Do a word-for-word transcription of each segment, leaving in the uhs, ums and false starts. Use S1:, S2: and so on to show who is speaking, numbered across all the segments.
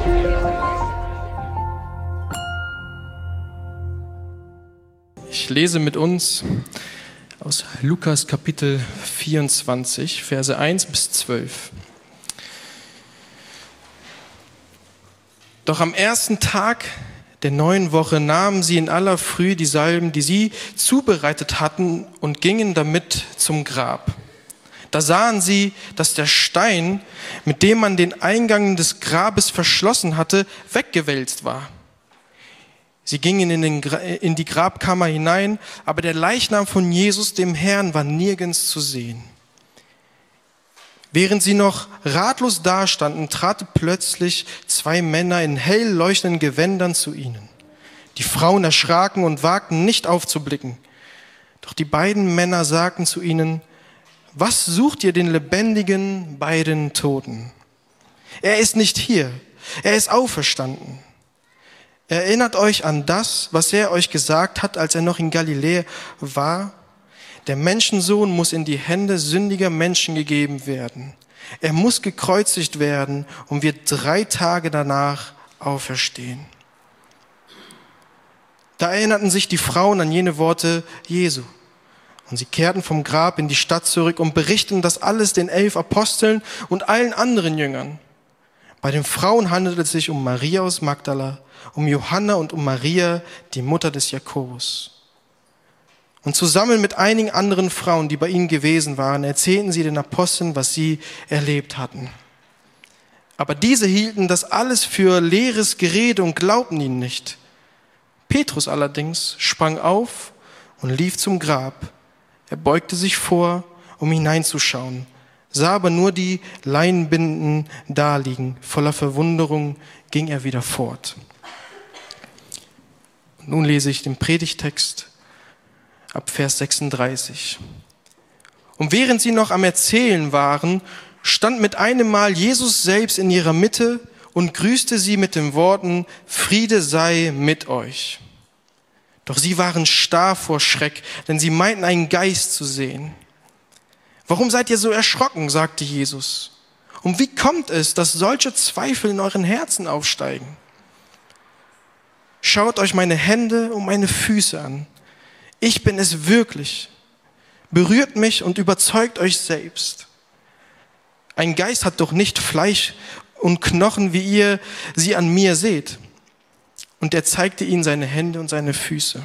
S1: Ich lese mit uns aus Lukas Kapitel vierundzwanzig, Verse eins bis zwölf. Doch am ersten Tag der neuen Woche nahmen sie in aller Früh die Salben, die sie zubereitet hatten, und gingen damit zum Grab. Da sahen sie, dass der Stein, mit dem man den Eingang des Grabes verschlossen hatte, weggewälzt war. Sie gingen in, den, in die Grabkammer hinein, aber der Leichnam von Jesus, dem Herrn, war nirgends zu sehen. Während sie noch ratlos dastanden, traten plötzlich zwei Männer in hell leuchtenden Gewändern zu ihnen. Die Frauen erschraken und wagten nicht aufzublicken. Doch die beiden Männer sagten zu ihnen: Was sucht ihr den Lebendigen bei den Toten? Er ist nicht hier, er ist auferstanden. Erinnert euch an das, was er euch gesagt hat, als er noch in Galiläa war. Der Menschensohn muss in die Hände sündiger Menschen gegeben werden. Er muss gekreuzigt werden und wird drei Tage danach auferstehen. Da erinnerten sich die Frauen an jene Worte Jesu. Und sie kehrten vom Grab in die Stadt zurück und berichteten das alles den elf Aposteln und allen anderen Jüngern. Bei den Frauen handelte es sich um Maria aus Magdala, um Johanna und um Maria, die Mutter des Jakobus. Und zusammen mit einigen anderen Frauen, die bei ihnen gewesen waren, erzählten sie den Aposteln, was sie erlebt hatten. Aber diese hielten das alles für leeres Gerede und glaubten ihnen nicht. Petrus allerdings sprang auf und lief zum Grab. Er beugte sich vor, um hineinzuschauen, sah aber nur die Leinenbinden daliegen. Voller Verwunderung ging er wieder fort. Und nun lese ich den Predigtext ab Vers sechsunddreißig. Und während sie noch am Erzählen waren, stand mit einem Mal Jesus selbst in ihrer Mitte und grüßte sie mit den Worten: Friede sei mit euch. Doch sie waren starr vor Schreck, denn sie meinten, einen Geist zu sehen. Warum seid ihr so erschrocken, sagte Jesus. Und wie kommt es, dass solche Zweifel in euren Herzen aufsteigen? Schaut euch meine Hände und meine Füße an. Ich bin es wirklich. Berührt mich und überzeugt euch selbst. Ein Geist hat doch nicht Fleisch und Knochen, wie ihr sie an mir seht. Und er zeigte ihnen seine Hände und seine Füße.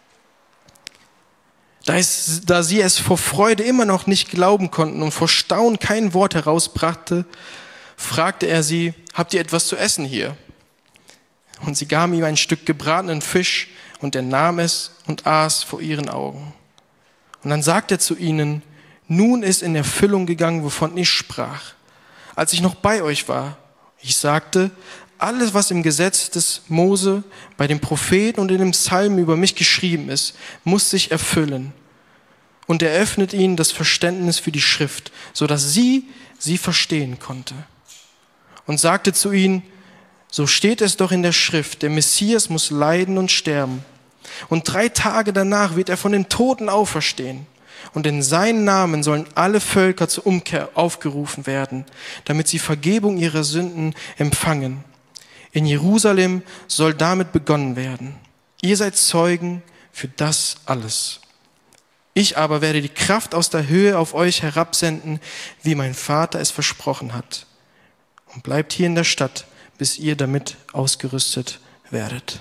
S1: Da, es, da sie es vor Freude immer noch nicht glauben konnten und vor Staunen kein Wort herausbrachte, fragte er sie: Habt ihr etwas zu essen hier? Und sie gaben ihm ein Stück gebratenen Fisch, und er nahm es und aß vor ihren Augen. Und dann sagte er zu ihnen: Nun ist in Erfüllung gegangen, wovon ich sprach, als ich noch bei euch war. Ich sagte: Alles, was im Gesetz des Mose, bei den Propheten und in dem Psalm über mich geschrieben ist, muss sich erfüllen. Und er öffnet ihnen das Verständnis für die Schrift, sodass sie sie verstehen konnte. Und sagte zu ihnen: So steht es doch in der Schrift, der Messias muss leiden und sterben. Und drei Tage danach wird er von den Toten auferstehen. Und in seinen Namen sollen alle Völker zur Umkehr aufgerufen werden, damit sie Vergebung ihrer Sünden empfangen. In Jerusalem soll damit begonnen werden. Ihr seid Zeugen für das alles. Ich aber werde die Kraft aus der Höhe auf euch herabsenden, wie mein Vater es versprochen hat. Und bleibt hier in der Stadt, bis ihr damit ausgerüstet werdet.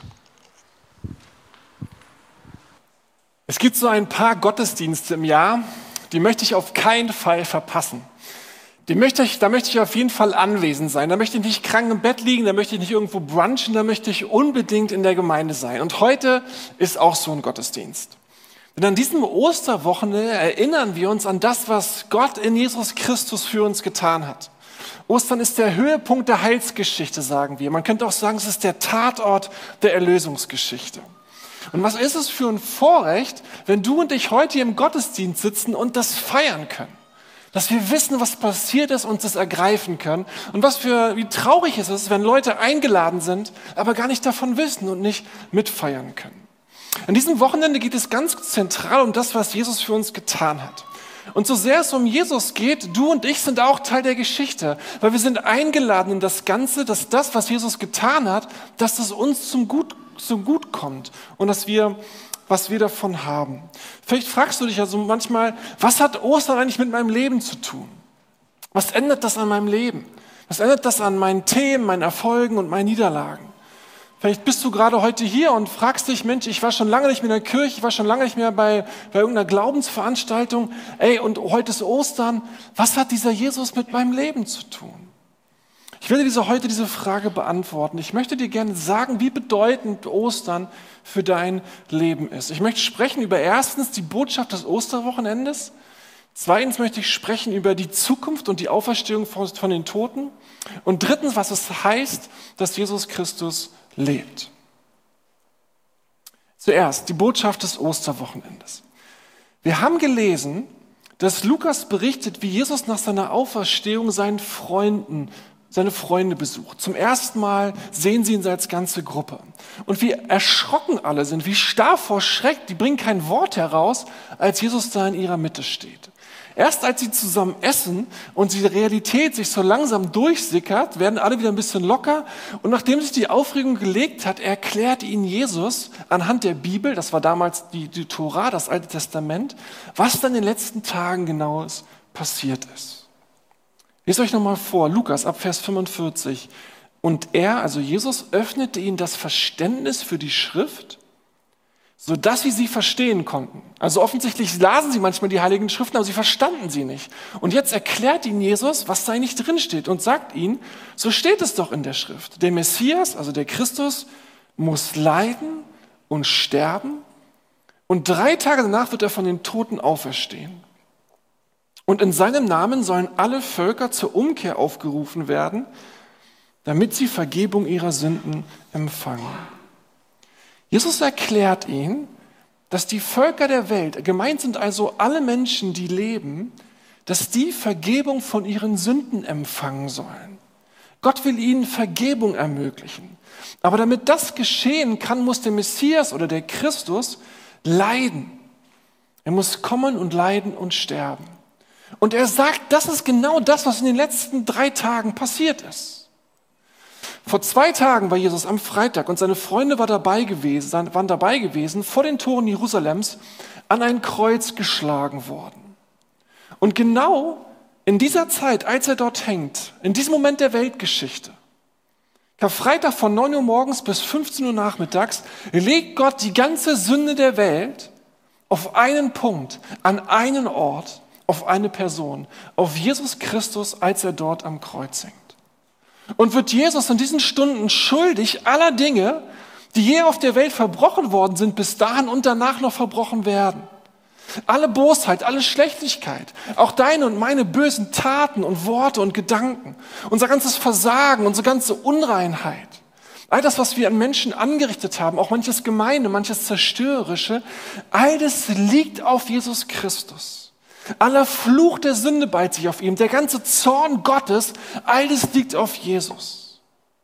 S2: Es gibt so ein paar Gottesdienste im Jahr, die möchte ich auf keinen Fall verpassen. Die möchte ich, da möchte ich auf jeden Fall anwesend sein. Da möchte ich nicht krank im Bett liegen, da möchte ich nicht irgendwo brunchen, da möchte ich unbedingt in der Gemeinde sein. Und heute ist auch so ein Gottesdienst. Denn an diesem Osterwochenende erinnern wir uns an das, was Gott in Jesus Christus für uns getan hat. Ostern ist der Höhepunkt der Heilsgeschichte, sagen wir. Man könnte auch sagen, es ist der Tatort der Erlösungsgeschichte. Und was ist es für ein Vorrecht, wenn du und ich heute hier im Gottesdienst sitzen und das feiern können? Dass wir wissen, was passiert ist und das ergreifen können. Und was für, wie traurig es ist, wenn Leute eingeladen sind, aber gar nicht davon wissen und nicht mitfeiern können. An diesem Wochenende geht es ganz zentral um das, was Jesus für uns getan hat. Und so sehr es um Jesus geht, du und ich sind auch Teil der Geschichte, weil wir sind eingeladen in das Ganze, dass das, was Jesus getan hat, dass das uns zum Gut, zum Gut kommt und dass wir, was wir davon haben. Vielleicht fragst du dich also manchmal, was hat Ostern eigentlich mit meinem Leben zu tun? Was ändert das an meinem Leben? Was ändert das an meinen Themen, meinen Erfolgen und meinen Niederlagen? Vielleicht bist du gerade heute hier und fragst dich, Mensch, ich war schon lange nicht mehr in der Kirche, ich war schon lange nicht mehr bei, bei irgendeiner Glaubensveranstaltung. Ey, und heute ist Ostern. Was hat dieser Jesus mit meinem Leben zu tun? Ich will dir diese, heute diese Frage beantworten. Ich möchte dir gerne sagen, wie bedeutend Ostern für dein Leben ist. Ich möchte sprechen über erstens die Botschaft des Osterwochenendes. Zweitens möchte ich sprechen über die Zukunft und die Auferstehung von, von den Toten. Und drittens, was es heißt, dass Jesus Christus lebt. Zuerst die Botschaft des Osterwochenendes. Wir haben gelesen, dass Lukas berichtet, wie Jesus nach seiner Auferstehung seinen Freunden, seine Freunde besucht. Zum ersten Mal sehen sie ihn als ganze Gruppe. Und wie erschrocken alle sind, wie starr vor Schreck, die bringen kein Wort heraus, als Jesus da in ihrer Mitte steht. Erst als sie zusammen essen und die Realität sich so langsam durchsickert, werden alle wieder ein bisschen locker. Und nachdem sich die Aufregung gelegt hat, erklärt ihnen Jesus anhand der Bibel, das war damals die, die Tora, das Alte Testament, was dann in den letzten Tagen genau passiert ist. Lest euch nochmal vor, Lukas ab Vers fünfundvierzig. Und er, also Jesus, öffnete ihnen das Verständnis für die Schrift, sodass sie sie verstehen konnten. Also offensichtlich lasen sie manchmal die Heiligen Schriften, aber sie verstanden sie nicht. Und jetzt erklärt ihnen Jesus, was da eigentlich drin steht und sagt ihnen, so steht es doch in der Schrift. Der Messias, also der Christus, muss leiden und sterben und drei Tage danach wird er von den Toten auferstehen. Und in seinem Namen sollen alle Völker zur Umkehr aufgerufen werden, damit sie Vergebung ihrer Sünden empfangen. Jesus erklärt ihnen, dass die Völker der Welt, gemeint sind also alle Menschen, die leben, dass die Vergebung von ihren Sünden empfangen sollen. Gott will ihnen Vergebung ermöglichen. Aber damit das geschehen kann, muss der Messias oder der Christus leiden. Er muss kommen und leiden und sterben. Und er sagt, das ist genau das, was in den letzten drei Tagen passiert ist. Vor zwei Tagen war Jesus am Freitag und seine Freunde waren dabei gewesen, waren dabei gewesen, vor den Toren Jerusalems an ein Kreuz geschlagen worden. Und genau in dieser Zeit, als er dort hängt, in diesem Moment der Weltgeschichte, Karfreitag von neun Uhr morgens bis fünfzehn Uhr nachmittags, legt Gott die ganze Sünde der Welt auf einen Punkt, an einen Ort, auf eine Person, auf Jesus Christus, als er dort am Kreuz hängt. Und wird Jesus in diesen Stunden schuldig aller Dinge, die je auf der Welt verbrochen worden sind, bis dahin und danach noch verbrochen werden. Alle Bosheit, alle Schlechtigkeit, auch deine und meine bösen Taten und Worte und Gedanken, unser ganzes Versagen, unsere ganze Unreinheit, all das, was wir an Menschen angerichtet haben, auch manches Gemeine, manches Zerstörerische, all das liegt auf Jesus Christus. Aller Fluch der Sünde ballt sich auf ihm, der ganze Zorn Gottes, all das liegt auf Jesus.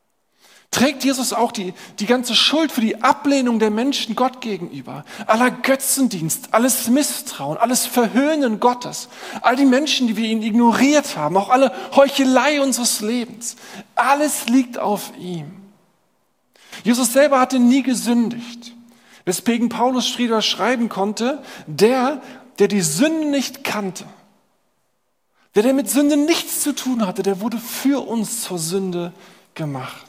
S2: Trägt Jesus auch die, die ganze Schuld für die Ablehnung der Menschen Gott gegenüber, aller Götzendienst, alles Misstrauen, alles Verhöhnen Gottes, all die Menschen, die wir ihn ignoriert haben, auch alle Heuchelei unseres Lebens, alles liegt auf ihm. Jesus selber hatte nie gesündigt, weswegen Paulus Frieder schreiben konnte, der, der die Sünde nicht kannte, der, der mit Sünde nichts zu tun hatte, der wurde für uns zur Sünde gemacht.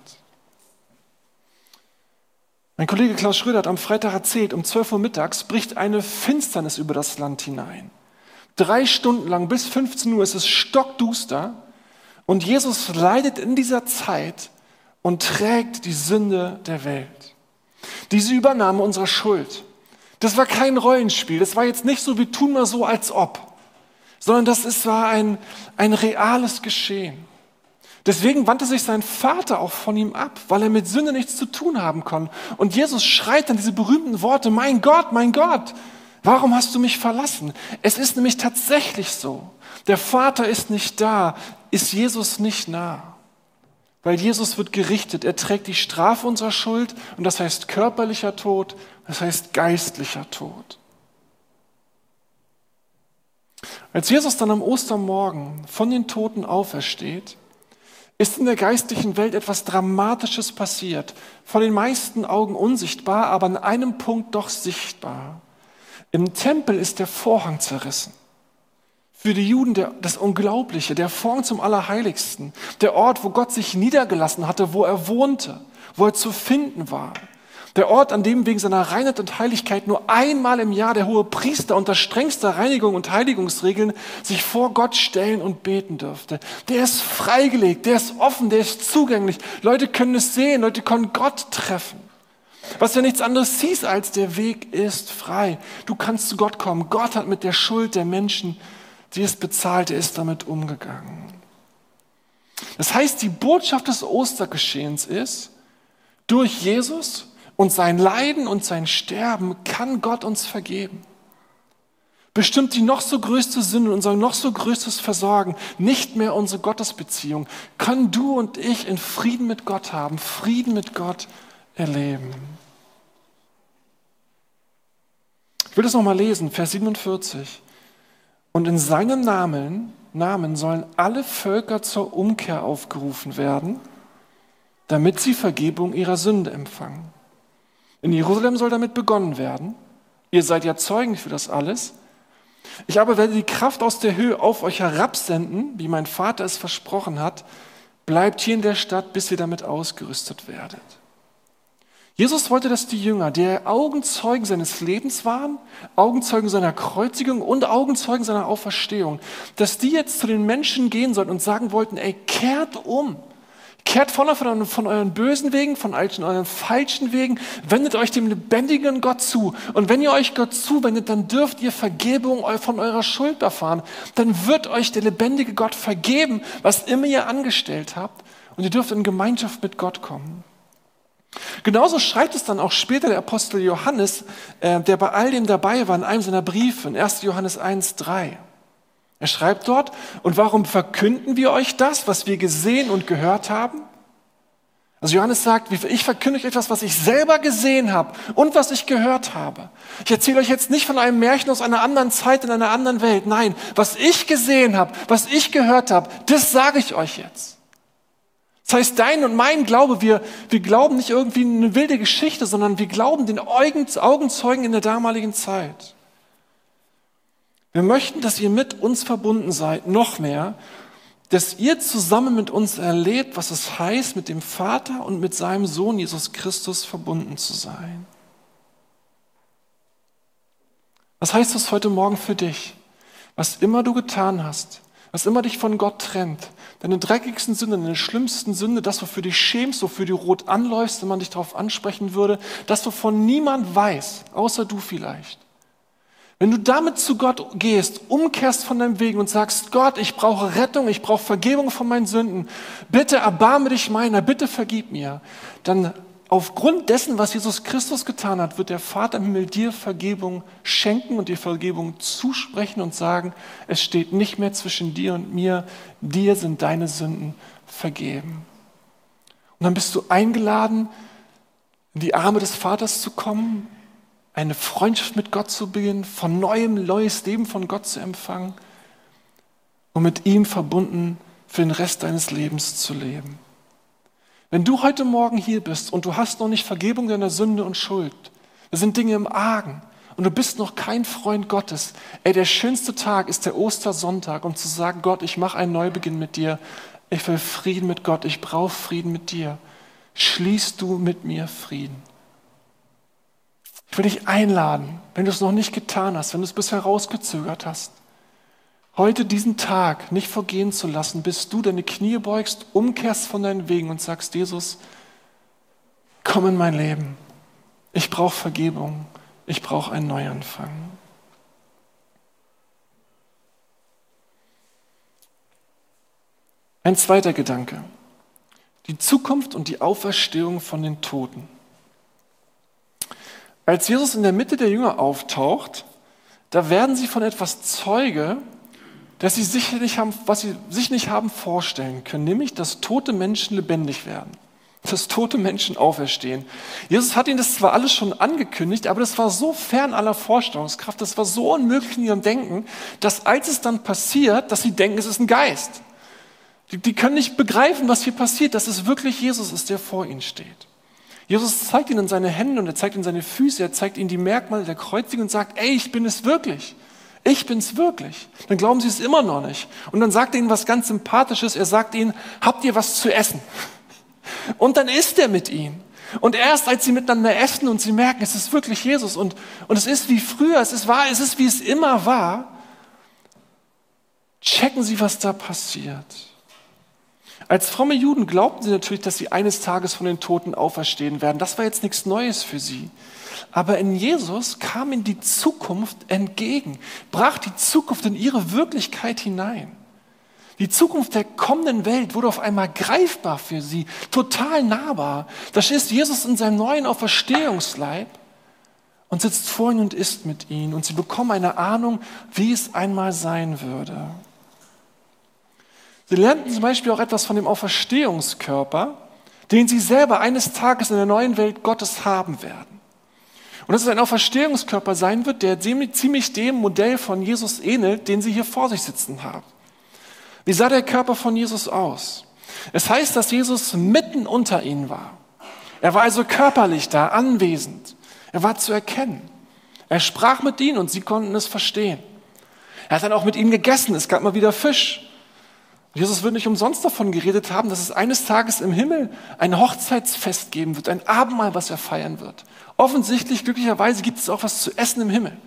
S2: Mein Kollege Klaus Schröder hat am Freitag erzählt, um zwölf Uhr mittags bricht eine Finsternis über das Land hinein. Drei Stunden lang bis fünfzehn Uhr ist es stockduster und Jesus leidet in dieser Zeit und trägt die Sünde der Welt. Diese Übernahme unserer Schuld, das war kein Rollenspiel, das war jetzt nicht so, wir tun mal so, als ob, sondern das ist, war ein, ein reales Geschehen. Deswegen wandte sich sein Vater auch von ihm ab, weil er mit Sünde nichts zu tun haben konnte. Und Jesus schreit dann diese berühmten Worte, mein Gott, mein Gott, warum hast du mich verlassen? Es ist nämlich tatsächlich so, der Vater ist nicht da, ist Jesus nicht nah. Weil Jesus wird gerichtet, er trägt die Strafe unserer Schuld und das heißt körperlicher Tod, das heißt geistlicher Tod. Als Jesus dann am Ostermorgen von den Toten aufersteht, ist in der geistlichen Welt etwas Dramatisches passiert. Vor den meisten Augen unsichtbar, aber an einem Punkt doch sichtbar. Im Tempel ist der Vorhang zerrissen. Für die Juden der, das Unglaubliche, der Vorhang zum Allerheiligsten, der Ort, wo Gott sich niedergelassen hatte, wo er wohnte, wo er zu finden war. Der Ort, an dem wegen seiner Reinheit und Heiligkeit nur einmal im Jahr der hohe Priester unter strengster Reinigung und Heiligungsregeln sich vor Gott stellen und beten dürfte. Der ist freigelegt, der ist offen, der ist zugänglich. Leute können es sehen, Leute können Gott treffen. Was ja nichts anderes hieß, als der Weg ist frei. Du kannst zu Gott kommen. Gott hat mit der Schuld der Menschen, die es bezahlt, er ist damit umgegangen. Das heißt, die Botschaft des Ostergeschehens ist, durch Jesus und sein Leiden und sein Sterben kann Gott uns vergeben. Bestimmt die noch so größte Sünde, unser noch so größtes Versagen, nicht mehr unsere Gottesbeziehung, können du und ich in Frieden mit Gott haben, Frieden mit Gott erleben. Ich will das nochmal lesen, Vers siebenundvierzig. Und in seinem Namen, Namen sollen alle Völker zur Umkehr aufgerufen werden, damit sie Vergebung ihrer Sünde empfangen. In Jerusalem soll damit begonnen werden. Ihr seid ja Zeugen für das alles. Ich aber werde die Kraft aus der Höhe auf euch herabsenden, wie mein Vater es versprochen hat. Bleibt hier in der Stadt, bis ihr damit ausgerüstet werdet. Jesus wollte, dass die Jünger, die Augenzeugen seines Lebens waren, Augenzeugen seiner Kreuzigung und Augenzeugen seiner Auferstehung, dass die jetzt zu den Menschen gehen sollten und sagen wollten, ey, kehrt um. Kehrt von, von, von euren bösen Wegen, von euren falschen Wegen, wendet euch dem lebendigen Gott zu. Und wenn ihr euch Gott zuwendet, dann dürft ihr Vergebung von eurer Schuld erfahren. Dann wird euch der lebendige Gott vergeben, was immer ihr angestellt habt. Und ihr dürft in Gemeinschaft mit Gott kommen. Genauso schreibt es dann auch später der Apostel Johannes, äh, der bei all dem dabei war, in einem seiner Briefe, in erster Johannes eins drei. Er schreibt dort, und warum verkünden wir euch das, was wir gesehen und gehört haben? Also Johannes sagt, ich verkünde euch etwas, was ich selber gesehen habe und was ich gehört habe. Ich erzähle euch jetzt nicht von einem Märchen aus einer anderen Zeit, in einer anderen Welt. Nein, was ich gesehen habe, was ich gehört habe, das sage ich euch jetzt. Das heißt, dein und mein Glaube, wir, wir glauben nicht irgendwie eine wilde Geschichte, sondern wir glauben den Augenzeugen in der damaligen Zeit. Wir möchten, dass ihr mit uns verbunden seid, noch mehr, dass ihr zusammen mit uns erlebt, was es heißt, mit dem Vater und mit seinem Sohn Jesus Christus verbunden zu sein. Was heißt das heute Morgen für dich? Was immer du getan hast, was immer dich von Gott trennt, deine dreckigsten Sünde, deine schlimmsten Sünde, das, wofür du dich schämst, wofür du rot anläufst, wenn man dich darauf ansprechen würde, das, wovon niemand weiß, außer du vielleicht. Wenn du damit zu Gott gehst, umkehrst von deinem Weg und sagst, Gott, ich brauche Rettung, ich brauche Vergebung von meinen Sünden, bitte erbarme dich meiner, bitte vergib mir, dann aufgrund dessen, was Jesus Christus getan hat, wird der Vater im Himmel dir Vergebung schenken und dir Vergebung zusprechen und sagen, es steht nicht mehr zwischen dir und mir, dir sind deine Sünden vergeben. Und dann bist du eingeladen, in die Arme des Vaters zu kommen, eine Freundschaft mit Gott zu beginnen, von neuem neues Leben von Gott zu empfangen und mit ihm verbunden für den Rest deines Lebens zu leben. Wenn du heute Morgen hier bist und du hast noch nicht Vergebung deiner Sünde und Schuld, da sind Dinge im Argen und du bist noch kein Freund Gottes, ey, der schönste Tag ist der Ostersonntag, um zu sagen, Gott, ich mache einen Neubeginn mit dir, ich will Frieden mit Gott, ich brauche Frieden mit dir. Schließ du mit mir Frieden. Ich will dich einladen, wenn du es noch nicht getan hast, wenn du es bisher rausgezögert hast, heute diesen Tag nicht vergehen zu lassen, bis du deine Knie beugst, umkehrst von deinen Wegen und sagst, Jesus, komm in mein Leben. Ich brauche Vergebung. Ich brauche einen Neuanfang. Ein zweiter Gedanke. Die Zukunft und die Auferstehung von den Toten. Als Jesus in der Mitte der Jünger auftaucht, da werden sie von etwas Zeuge, dass sie sich nicht haben, was sie sich nicht haben vorstellen können, nämlich, dass tote Menschen lebendig werden. dass tote Menschen auferstehen. Jesus hat ihnen das zwar alles schon angekündigt, aber das war so fern aller Vorstellungskraft, das war so unmöglich in ihrem Denken, dass als es dann passiert, dass sie denken, es ist ein Geist. Die, die können nicht begreifen, was hier passiert, dass es wirklich Jesus ist, der vor ihnen steht. Jesus zeigt ihnen seine Hände und er zeigt ihnen seine Füße, er zeigt ihnen die Merkmale der Kreuzigung und sagt, ey, ich bin es wirklich. Ich bin's wirklich. Dann glauben sie es immer noch nicht. Und dann sagt er ihnen was ganz Sympathisches. Er sagt ihnen, habt ihr was zu essen? Und dann isst er mit ihnen. Und erst als sie miteinander essen und sie merken, es ist wirklich Jesus und, und es ist wie früher, es ist wahr, es ist wie es immer war, checken sie, was da passiert. Als fromme Juden glaubten sie natürlich, dass sie eines Tages von den Toten auferstehen werden. Das war jetzt nichts Neues für sie. Aber in Jesus kam ihnen die Zukunft entgegen, brach die Zukunft in ihre Wirklichkeit hinein. Die Zukunft der kommenden Welt wurde auf einmal greifbar für sie, total nahbar. Da ist Jesus in seinem neuen Auferstehungsleib und sitzt vor ihnen und isst mit ihnen. Und sie bekommen eine Ahnung, wie es einmal sein würde. Sie lernten zum Beispiel auch etwas von dem Auferstehungskörper, den sie selber eines Tages in der neuen Welt Gottes haben werden. Und dass es ein Auferstehungskörper sein wird, der ziemlich dem Modell von Jesus ähnelt, den sie hier vor sich sitzen haben. Wie sah der Körper von Jesus aus? Es heißt, dass Jesus mitten unter ihnen war. Er war also körperlich da, anwesend. Er war zu erkennen. Er sprach mit ihnen und sie konnten es verstehen. Er hat dann auch mit ihnen gegessen. Es gab mal wieder Fisch. Jesus wird nicht umsonst davon geredet haben, dass es eines Tages im Himmel ein Hochzeitsfest geben wird, ein Abendmahl, was er feiern wird. Offensichtlich, glücklicherweise, gibt es auch was zu essen im Himmel.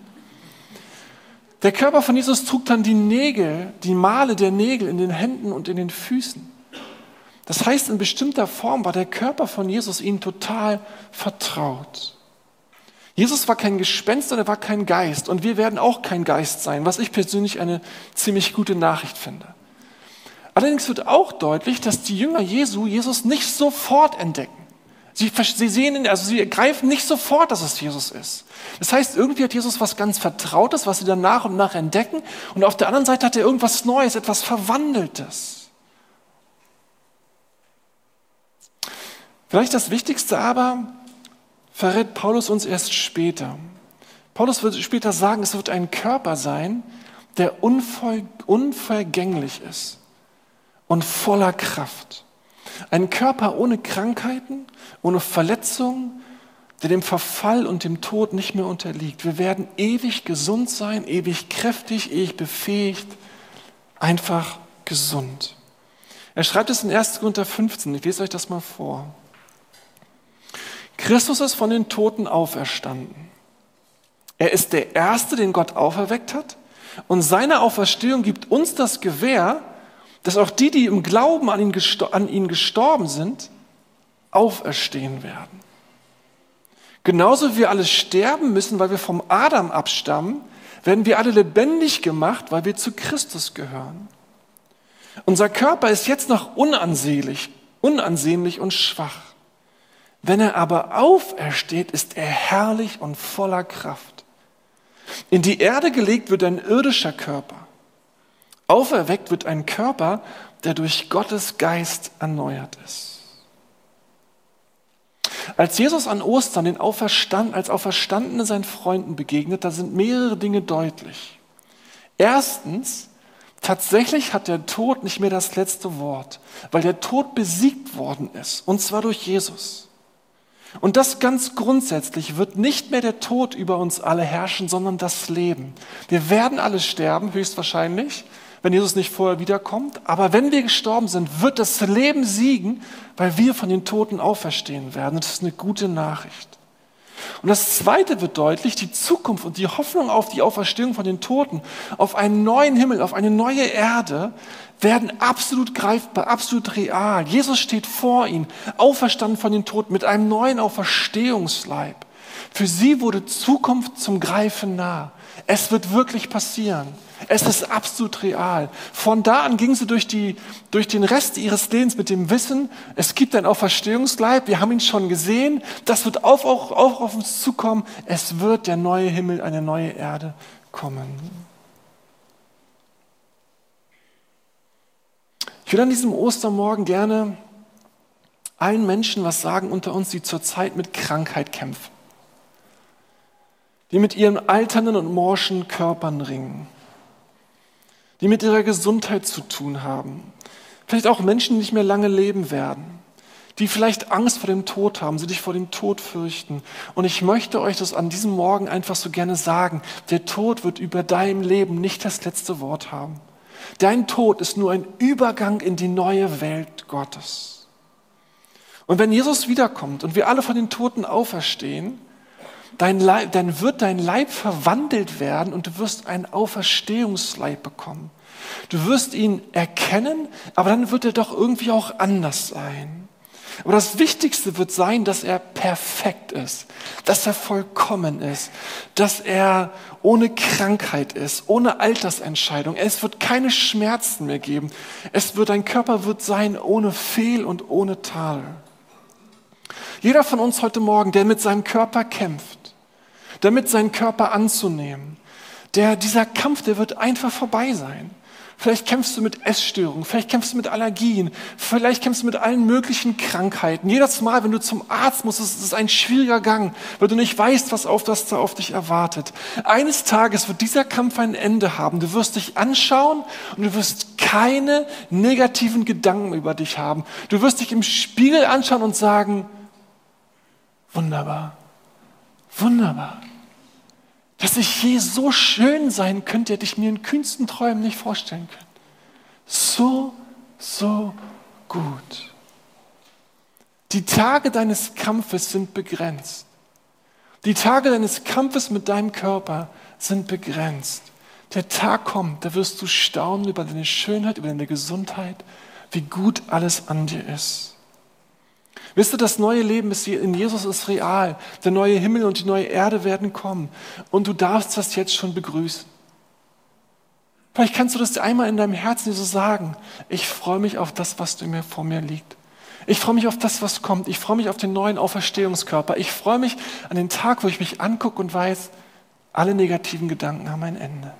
S2: Der Körper von Jesus trug dann die Nägel, die Male der Nägel in den Händen und in den Füßen. Das heißt, in bestimmter Form war der Körper von Jesus ihnen total vertraut. Jesus war kein Gespenst und er war kein Geist. Und wir werden auch kein Geist sein, was ich persönlich eine ziemlich gute Nachricht finde. Allerdings wird auch deutlich, dass die Jünger Jesu Jesus nicht sofort entdecken. Sie, sie sehen ihn, also sie ergreifen nicht sofort, dass es Jesus ist. Das heißt, irgendwie hat Jesus was ganz Vertrautes, was sie dann nach und nach entdecken. Und auf der anderen Seite hat er irgendwas Neues, etwas Verwandeltes. Vielleicht das Wichtigste aber verrät Paulus uns erst später. Paulus wird später sagen, es wird ein Körper sein, der unver- unvergänglich ist und voller Kraft. Ein Körper ohne Krankheiten, ohne Verletzungen, der dem Verfall und dem Tod nicht mehr unterliegt. Wir werden ewig gesund sein, ewig kräftig, ewig befähigt, einfach gesund. Er schreibt es in erster Korinther fünfzehn, ich lese euch das mal vor. Christus ist von den Toten auferstanden. Er ist der Erste, den Gott auferweckt hat, und seine Auferstehung gibt uns das Gewähr, dass auch die, die im Glauben an ihn, gestor- an ihn gestorben sind, auferstehen werden. Genauso wie wir alle sterben müssen, weil wir vom Adam abstammen, werden wir alle lebendig gemacht, weil wir zu Christus gehören. Unser Körper ist jetzt noch unansehnlich, unansehnlich und schwach. Wenn er aber aufersteht, ist er herrlich und voller Kraft. In die Erde gelegt wird ein irdischer Körper. Auferweckt wird ein Körper, der durch Gottes Geist erneuert ist. Als Jesus an Ostern den Auferstand, als Auferstandene seinen Freunden begegnet, da sind mehrere Dinge deutlich. Erstens, tatsächlich hat der Tod nicht mehr das letzte Wort, weil der Tod besiegt worden ist, und zwar durch Jesus. Und das ganz grundsätzlich wird nicht mehr der Tod über uns alle herrschen, sondern das Leben. Wir werden alle sterben, höchstwahrscheinlich, wenn Jesus nicht vorher wiederkommt. Aber wenn wir gestorben sind, wird das Leben siegen, weil wir von den Toten auferstehen werden. Das ist eine gute Nachricht. Und das Zweite wird deutlich, die Zukunft und die Hoffnung auf die Auferstehung von den Toten, auf einen neuen Himmel, auf eine neue Erde, werden absolut greifbar, absolut real. Jesus steht vor ihnen, auferstanden von den Toten, mit einem neuen Auferstehungsleib. Für sie wurde Zukunft zum Greifen nah. Es wird wirklich passieren. Es ist absolut real. Von da an ging sie durch, die, durch den Rest ihres Lebens mit dem Wissen, es gibt ein Auferstehungsleib, wir haben ihn schon gesehen, das wird auch, auch, auch auf uns zukommen. Es wird der neue Himmel, eine neue Erde kommen. Ich will an diesem Ostermorgen gerne allen Menschen was sagen unter uns, die zurzeit mit Krankheit kämpfen, die mit ihren alternden und morschen Körpern ringen, die mit ihrer Gesundheit zu tun haben, vielleicht auch Menschen, die nicht mehr lange leben werden, die vielleicht Angst vor dem Tod haben, sie dich vor dem Tod fürchten. Und ich möchte euch das an diesem Morgen einfach so gerne sagen, der Tod wird über deinem Leben nicht das letzte Wort haben. Dein Tod ist nur ein Übergang in die neue Welt Gottes. Und wenn Jesus wiederkommt und wir alle von den Toten auferstehen, dein Leib, dann wird dein Leib verwandelt werden und du wirst einen Auferstehungsleib bekommen. Du wirst ihn erkennen, aber dann wird er doch irgendwie auch anders sein. Aber das Wichtigste wird sein, dass er perfekt ist, dass er vollkommen ist, dass er ohne Krankheit ist, ohne Altersentscheidung. Es wird keine Schmerzen mehr geben. Es wird, dein Körper wird sein ohne Fehl und ohne Tadel. Jeder von uns heute Morgen, der mit seinem Körper kämpft, damit seinen Körper anzunehmen, der, dieser Kampf, der wird einfach vorbei sein. Vielleicht kämpfst du mit Essstörungen, vielleicht kämpfst du mit Allergien, vielleicht kämpfst du mit allen möglichen Krankheiten. Jedes Mal, wenn du zum Arzt musst, ist es ein schwieriger Gang, weil du nicht weißt, was auf das da auf dich erwartet. Eines Tages wird dieser Kampf ein Ende haben. Du wirst dich anschauen und du wirst keine negativen Gedanken über dich haben. Du wirst dich im Spiegel anschauen und sagen, wunderbar, wunderbar. Dass ich je so schön sein könnte, hätte ich mir in kühnsten Träumen nicht vorstellen können. So, so gut. Die Tage deines Kampfes sind begrenzt. Die Tage deines Kampfes mit deinem Körper sind begrenzt. Der Tag kommt, da wirst du staunen über deine Schönheit, über deine Gesundheit, wie gut alles an dir ist. Wisst ihr, das neue Leben ist in Jesus ist real. Der neue Himmel und die neue Erde werden kommen. Und du darfst das jetzt schon begrüßen. Vielleicht kannst du das einmal in deinem Herzen so sagen. Ich freue mich auf das, was mir vor mir liegt. Ich freue mich auf das, was kommt. Ich freue mich auf den neuen Auferstehungskörper. Ich freue mich an den Tag, wo ich mich angucke und weiß, alle negativen Gedanken haben ein Ende.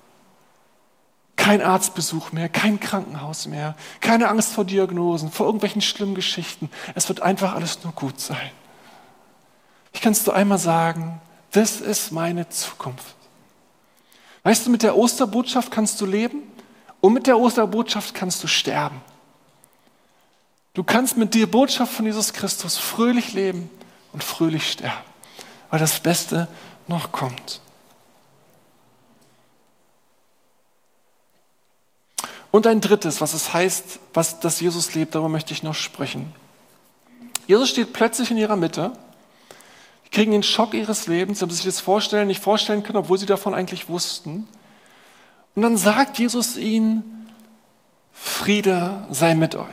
S2: Kein Arztbesuch mehr, kein Krankenhaus mehr, keine Angst vor Diagnosen, vor irgendwelchen schlimmen Geschichten. Es wird einfach alles nur gut sein. Ich kann es dir einmal sagen, das ist meine Zukunft. Weißt du, mit der Osterbotschaft kannst du leben und mit der Osterbotschaft kannst du sterben. Du kannst mit der Botschaft von Jesus Christus fröhlich leben und fröhlich sterben, weil das Beste noch kommt. Und ein drittes, was es heißt, was, dass Jesus lebt, darüber möchte ich noch sprechen. Jesus steht plötzlich in ihrer Mitte. Die kriegen den Schock ihres Lebens, ob sie sich das vorstellen, nicht vorstellen können, obwohl sie davon eigentlich wussten. Und dann sagt Jesus ihnen, Friede sei mit euch.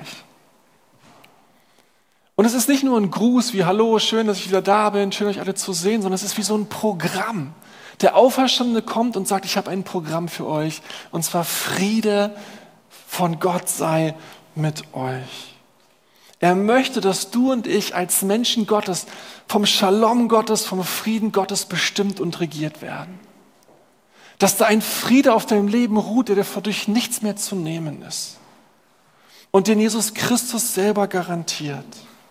S2: Und es ist nicht nur ein Gruß wie Hallo, schön, dass ich wieder da bin, schön euch alle zu sehen, sondern es ist wie so ein Programm. Der Auferstandene kommt und sagt, ich habe ein Programm für euch. Und zwar Friede von Gott sei mit euch. Er möchte, dass du und ich als Menschen Gottes vom Shalom Gottes, vom Frieden Gottes bestimmt und regiert werden. Dass da ein Friede auf deinem Leben ruht, der dir durch nichts mehr zu nehmen ist. Und den Jesus Christus selber garantiert.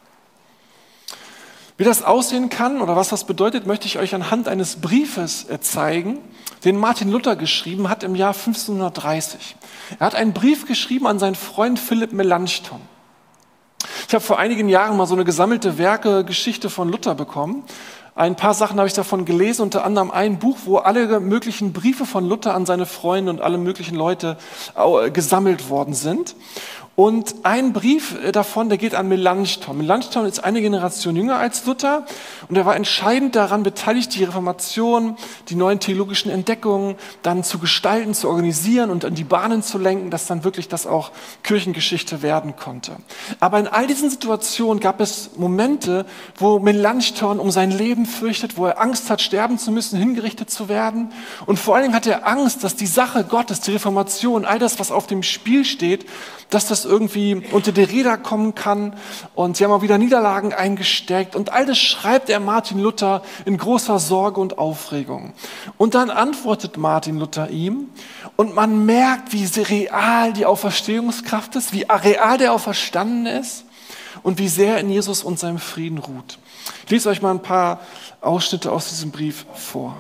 S2: Wie das aussehen kann oder was das bedeutet, möchte ich euch anhand eines Briefes zeigen, den Martin Luther geschrieben hat im Jahr fünfzehnhundertdreißig. Er hat einen Brief geschrieben an seinen Freund Philipp Melanchthon. Ich habe vor einigen Jahren mal so eine gesammelte Werke-Geschichte von Luther bekommen. Ein paar Sachen habe ich davon gelesen, unter anderem ein Buch, wo alle möglichen Briefe von Luther an seine Freunde und alle möglichen Leute gesammelt worden sind. Und ein Brief davon, der geht an Melanchthon. Melanchthon ist eine Generation jünger als Luther und er war entscheidend daran beteiligt, die Reformation, die neuen theologischen Entdeckungen dann zu gestalten, zu organisieren und an die Bahnen zu lenken, dass dann wirklich das auch Kirchengeschichte werden konnte. Aber in all diesen Situationen gab es Momente, wo Melanchthon um sein Leben fürchtet, wo er Angst hat, sterben zu müssen, hingerichtet zu werden. Und vor allen Dingen hat er Angst, dass die Sache Gottes, die Reformation, all das, was auf dem Spiel steht, dass das irgendwie unter die Räder kommen kann. Und sie haben auch wieder Niederlagen eingesteckt. Und all das schreibt er Martin Luther in großer Sorge und Aufregung. Und dann antwortet Martin Luther ihm. Und man merkt, wie real die Auferstehungskraft ist, wie real der Auferstandene ist. und wie sehr in Jesus und seinem Frieden ruht. Ich lese euch mal ein paar Ausschnitte aus diesem Brief vor.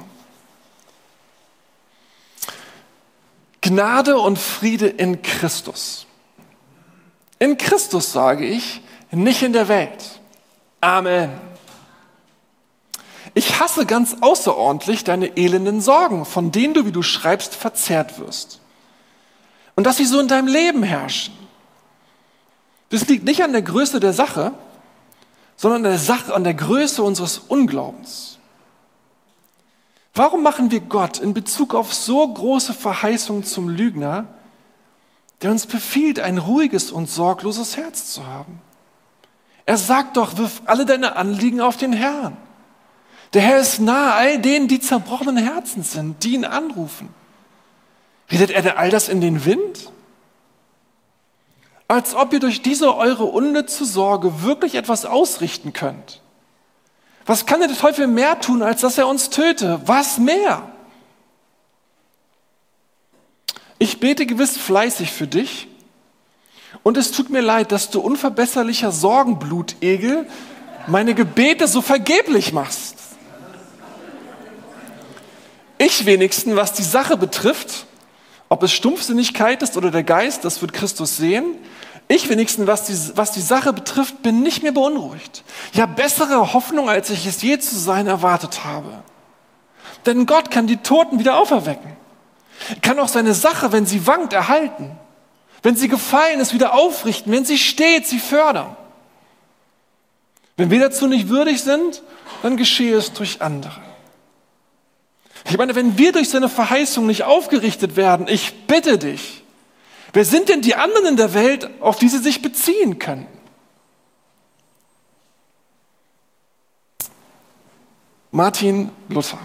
S2: Gnade und Friede in Christus. In Christus sage ich, nicht in der Welt. Amen. Ich hasse ganz außerordentlich deine elenden Sorgen, von denen du, wie du schreibst, verzehrt wirst. Und dass sie so in deinem Leben herrschen. Das liegt nicht an der Größe der Sache, sondern an der Sache, an der Größe unseres Unglaubens. Warum machen wir Gott in Bezug auf so große Verheißungen zum Lügner, der uns befiehlt, ein ruhiges und sorgloses Herz zu haben? Er sagt doch, wirf alle deine Anliegen auf den Herrn. Der Herr ist nahe all denen, die zerbrochenen Herzen sind, die ihn anrufen. Redet er denn all das in den Wind? Als ob ihr durch diese eure unnütze Sorge wirklich etwas ausrichten könnt. Was kann der Teufel mehr tun, als dass er uns töte? Was mehr? Ich bete gewiss fleißig für dich und es tut mir leid, dass du unverbesserlicher Sorgenblutegel meine Gebete so vergeblich machst. Ich wenigstens, was die Sache betrifft, ob es Stumpfsinnigkeit ist oder der Geist, das wird Christus sehen. Ich wenigstens, was die, was die Sache betrifft, bin nicht mehr beunruhigt. Ja, bessere Hoffnung, als ich es je zu sein erwartet habe. Denn Gott kann die Toten wieder auferwecken. Er kann auch seine Sache, wenn sie wankt, erhalten. Wenn sie gefallen ist, wieder aufrichten. Wenn sie steht, sie fördern. Wenn wir dazu nicht würdig sind, dann geschehe es durch andere. Ich meine, wenn wir durch seine Verheißung nicht aufgerichtet werden, ich bitte dich, wer sind denn die anderen in der Welt, auf die sie sich beziehen können? Martin Luther.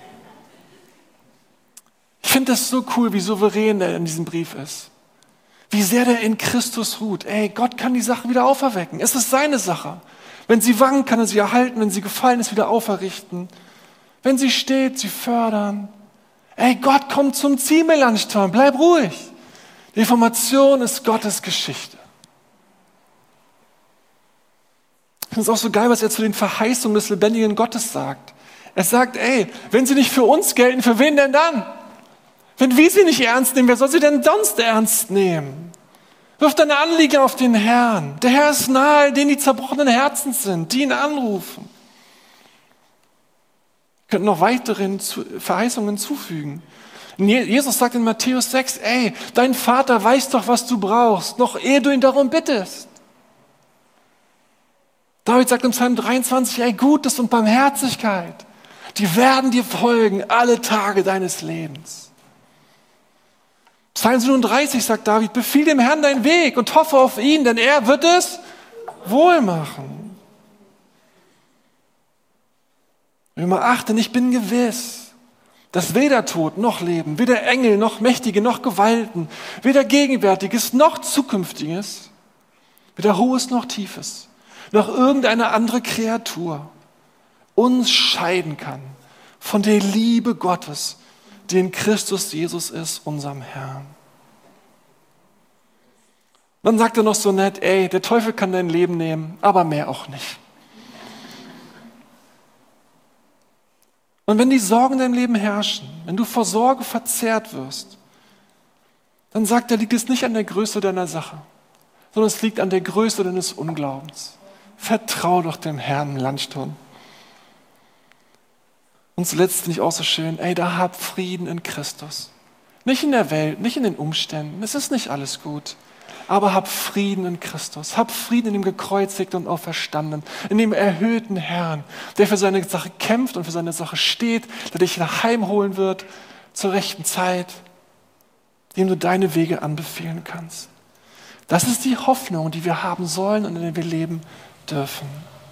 S2: Ich finde das so cool, wie souverän er in diesem Brief ist. Wie sehr der in Christus ruht. Ey, Gott kann die Sache wieder auferwecken. Es ist seine Sache. Wenn sie wankt, kann er sie erhalten. Wenn sie gefallen ist, wieder auferrichten. Wenn sie steht, sie fördern. Ey, Gott kommt zum Ziel, Melanchthon. Bleib ruhig. Die Reformation ist Gottes Geschichte. Ich finde es auch so geil, was er zu den Verheißungen des lebendigen Gottes sagt. Er sagt, ey, wenn sie nicht für uns gelten, für wen denn dann? Wenn wir sie nicht ernst nehmen, wer soll sie denn sonst ernst nehmen? Wirf deine Anliegen auf den Herrn. Der Herr ist nahe, denen die zerbrochenen Herzen sind, die ihn anrufen. Wir könnten noch weitere Verheißungen hinzufügen. Jesus sagt in Matthäus sechs, ey, dein Vater weiß doch, was du brauchst, noch ehe du ihn darum bittest. David sagt im Psalm dreiundzwanzig, ey, Gutes und Barmherzigkeit, die werden dir folgen alle Tage deines Lebens. Psalm siebenunddreißig sagt David, befiehl dem Herrn deinen Weg und hoffe auf ihn, denn er wird es wohl machen. Nummer acht, denn ich bin gewiss, dass weder Tod noch Leben, weder Engel noch Mächtige noch Gewalten, weder Gegenwärtiges noch Zukünftiges, weder Hohes noch Tiefes, noch irgendeine andere Kreatur uns scheiden kann von der Liebe Gottes, die in Christus Jesus ist, unserem Herrn. Dann sagt er noch so nett, ey, der Teufel kann dein Leben nehmen, aber mehr auch nicht. Und wenn die Sorgen in deinem Leben herrschen, wenn du vor Sorge verzehrt wirst, dann sagt er, liegt es nicht an der Größe deiner Sache, sondern es liegt an der Größe deines Unglaubens. Vertrau doch dem Herrn, Melanchthon. Und zuletzt finde ich auch so schön, ey, da hab Frieden in Christus. Nicht in der Welt, nicht in den Umständen, es ist nicht alles gut. Aber hab Frieden in Christus, hab Frieden in dem gekreuzigten und auferstandenen, in dem erhöhten Herrn, der für seine Sache kämpft und für seine Sache steht, der dich nach Heim holen wird zur rechten Zeit, dem du deine Wege anbefehlen kannst. Das ist die Hoffnung, die wir haben sollen und in der wir leben dürfen.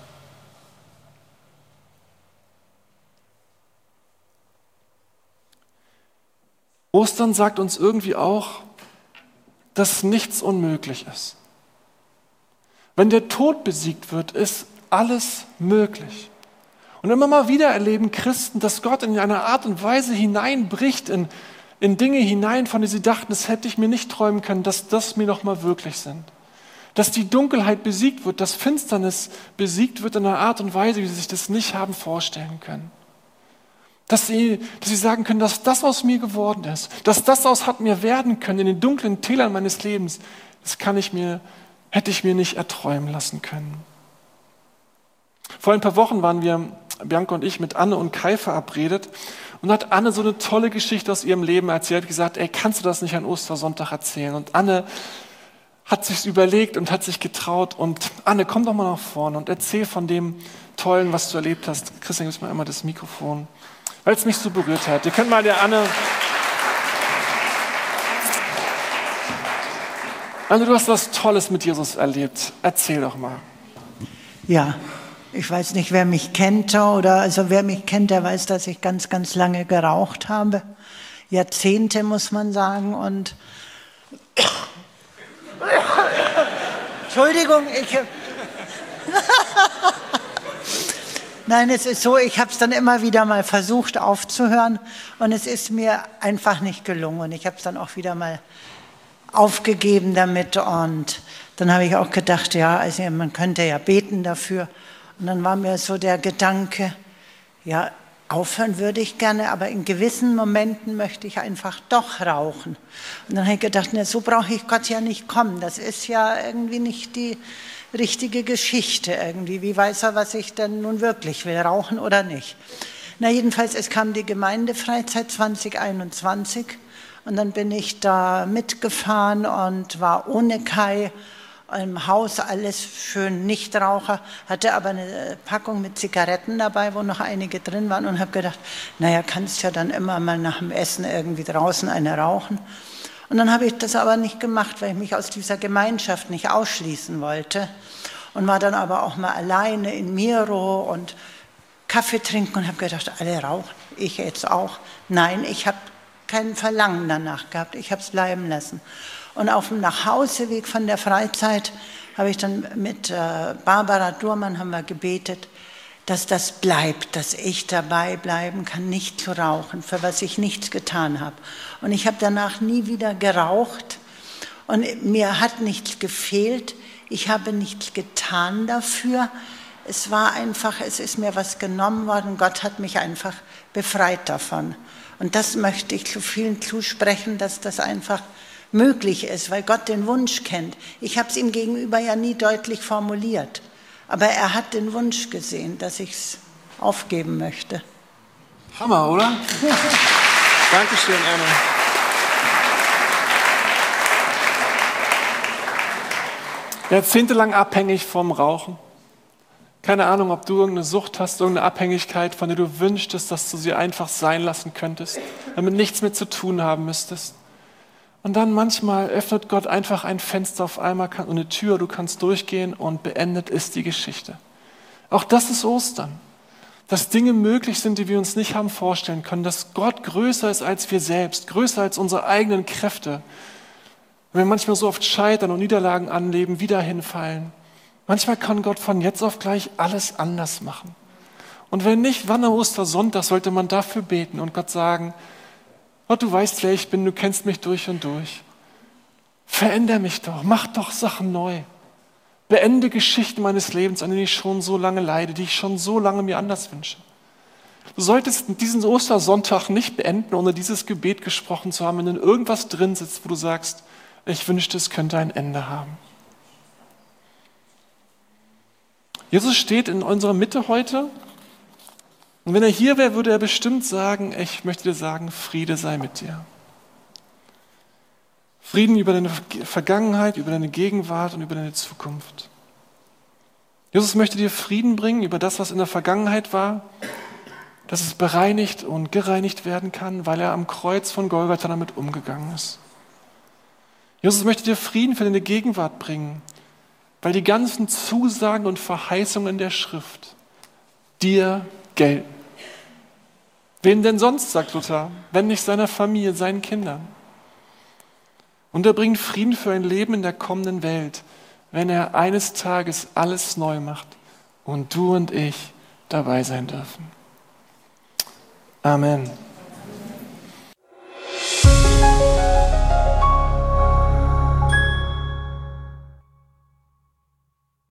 S2: Ostern sagt uns irgendwie auch, dass nichts unmöglich ist. Wenn der Tod besiegt wird, ist alles möglich. Und immer mal wieder erleben Christen, dass Gott in einer Art und Weise hineinbricht in, in Dinge hinein, von denen sie dachten, das hätte ich mir nicht träumen können, dass das mir noch mal wirklich sind. Dass die Dunkelheit besiegt wird, dass Finsternis besiegt wird in einer Art und Weise, wie sie sich das nicht haben vorstellen können. Dass sie, dass sie sagen können, dass das aus mir geworden ist, dass das aus hat mir werden können in den dunklen Tälern meines Lebens, das kann ich mir, hätte ich mir nicht erträumen lassen können. Vor ein paar Wochen waren wir, Bianca und ich, mit Anne und Kai verabredet und hat Anne so eine tolle Geschichte aus ihrem Leben erzählt, hat gesagt, ey, kannst du das nicht an Ostersonntag erzählen? Und Anne hat sich's überlegt und hat sich getraut. Und Anne, komm doch mal nach vorne und erzähl von dem Tollen, was du erlebt hast. Christian, gib mir einmal das Mikrofon, weil es mich so berührt hat. Ihr könnt mal der Anne... Anne, du hast was Tolles mit Jesus erlebt. Erzähl doch mal.
S3: Ja, ich weiß nicht, wer mich kennt oder also wer mich kennt, der weiß, dass ich ganz, ganz lange geraucht habe. Jahrzehnte, muss man sagen. Und Entschuldigung, ich... Nein, es ist so, ich habe es dann immer wieder mal versucht aufzuhören und es ist mir einfach nicht gelungen. Und ich habe es dann auch wieder mal aufgegeben damit und dann habe ich auch gedacht, ja, also man könnte ja beten dafür. Und dann war mir so der Gedanke, ja, aufhören würde ich gerne, aber in gewissen Momenten möchte ich einfach doch rauchen. Und dann habe ich gedacht, na, so brauche ich Gott ja nicht kommen. Das ist ja irgendwie nicht die richtige Geschichte irgendwie. Wie weiß er, was ich denn nun wirklich will, rauchen oder nicht? Na jedenfalls, es kam die Gemeindefreizeit zwanzig einundzwanzig und dann bin ich da mitgefahren und war ohne Kai im Haus, alles für Nichtraucher, hatte aber eine Packung mit Zigaretten dabei, wo noch einige drin waren und habe gedacht, naja, kannst ja dann immer mal nach dem Essen irgendwie draußen eine rauchen. Und dann habe ich das aber nicht gemacht, weil ich mich aus dieser Gemeinschaft nicht ausschließen wollte und war dann aber auch mal alleine in Miro und Kaffee trinken und habe gedacht, alle rauchen, ich jetzt auch. Nein, ich habe kein Verlangen danach gehabt, ich habe es bleiben lassen. Und auf dem Nachhauseweg von der Freizeit habe ich dann mit äh, Barbara Durmann haben wir gebetet, dass das bleibt, dass ich dabei bleiben kann, nicht zu rauchen, für was ich nichts getan habe. Und ich habe danach nie wieder geraucht und mir hat nichts gefehlt. Ich habe nichts getan dafür. Es war einfach, es ist mir was genommen worden. Gott hat mich einfach befreit davon. Und das möchte ich zu vielen zusprechen, dass das einfach möglich ist, weil Gott den Wunsch kennt. Ich habe es ihm gegenüber ja nie deutlich formuliert. Aber er hat den Wunsch gesehen, dass ich es aufgeben möchte.
S2: Hammer, oder? Dankeschön, Anne. Jahrzehntelang abhängig vom Rauchen. Keine Ahnung, ob du irgendeine Sucht hast, irgendeine Abhängigkeit, von der du wünschtest, dass du sie einfach sein lassen könntest, damit nichts mehr zu tun haben müsstest. Und dann manchmal öffnet Gott einfach ein Fenster auf einmal und eine Tür, du kannst durchgehen und beendet ist die Geschichte. Auch das ist Ostern. Dass Dinge möglich sind, die wir uns nicht haben vorstellen können. Dass Gott größer ist als wir selbst, größer als unsere eigenen Kräfte. Wenn wir manchmal so oft scheitern und Niederlagen anleben, wieder hinfallen. Manchmal kann Gott von jetzt auf gleich alles anders machen. Und wenn nicht, wann am Ostersonntag sollte man dafür beten und Gott sagen, Gott, du weißt, wer ich bin, du kennst mich durch und durch. Veränder mich doch, mach doch Sachen neu. Beende Geschichten meines Lebens, an denen ich schon so lange leide, die ich schon so lange mir anders wünsche. Du solltest diesen Ostersonntag nicht beenden, ohne dieses Gebet gesprochen zu haben, wenn in irgendwas drin sitzt, wo du sagst, ich wünschte, es könnte ein Ende haben. Jesus steht in unserer Mitte heute. Und wenn er hier wäre, würde er bestimmt sagen, ich möchte dir sagen, Friede sei mit dir. Frieden über deine Vergangenheit, über deine Gegenwart und über deine Zukunft. Jesus möchte dir Frieden bringen über das, was in der Vergangenheit war, dass es bereinigt und gereinigt werden kann, weil er am Kreuz von Golgatha damit umgegangen ist. Jesus möchte dir Frieden für deine Gegenwart bringen, weil die ganzen Zusagen und Verheißungen der Schrift dir gelten. Wem denn sonst, sagt Luther, wenn nicht seiner Familie, seinen Kindern? Und er bringt Frieden für ein Leben in der kommenden Welt, wenn er eines Tages alles neu macht und du und ich dabei sein dürfen. Amen.